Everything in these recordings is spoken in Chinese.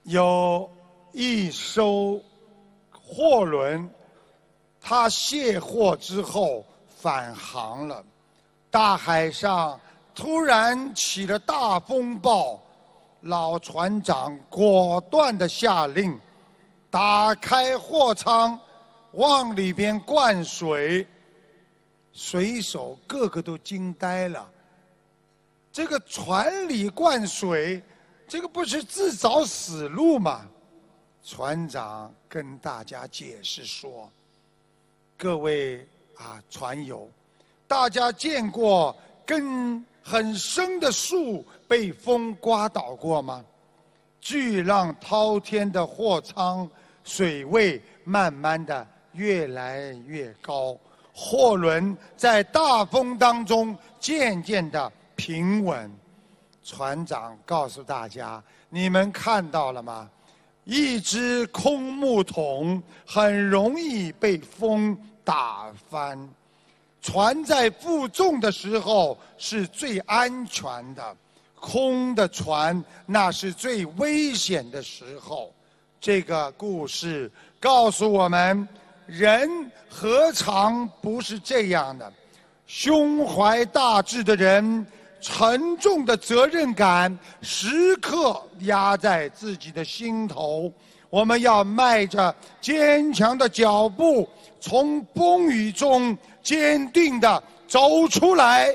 有一艘货轮，它卸货之后返航了，大海上突然起了大风暴，老船长果断地下令，打开货舱，往里边灌水。水手个个都惊呆了，这个船里灌水，这个不是自找死路吗？船长跟大家解释说，各位船友，大家见过根很深的树被风刮倒过吗？巨浪滔天的货舱，水位慢慢的越来越高，货轮在大风当中渐渐的平稳。船长告诉大家，你们看到了吗？一只空木桶很容易被风打翻，船在负重的时候是最安全的，空的船那是最危险的时候。这个故事告诉我们，人何尝不是这样的？胸怀大志的人，沉重的责任感时刻压在自己的心头。我们要迈着坚强的脚步，从风雨中坚定地走出来。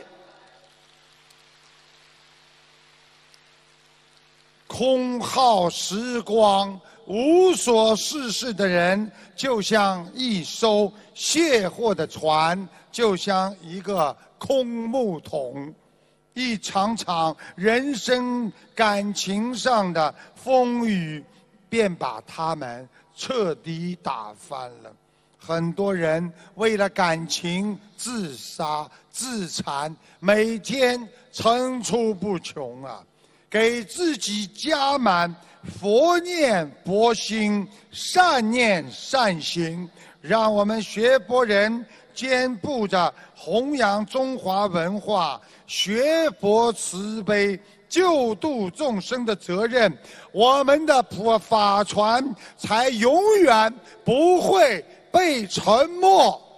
空耗时光、无所事事的人，就像一艘卸货的船，就像一个空木桶。一场场人生感情上的风雨，便把他们彻底打翻了。很多人为了感情自杀自残，每天层出不穷啊！给自己加满佛念佛心，善念善行，让我们学佛人肩负着弘扬中华文化、学佛慈悲、救度众生的责任，我们的法船才永远不会被沉没。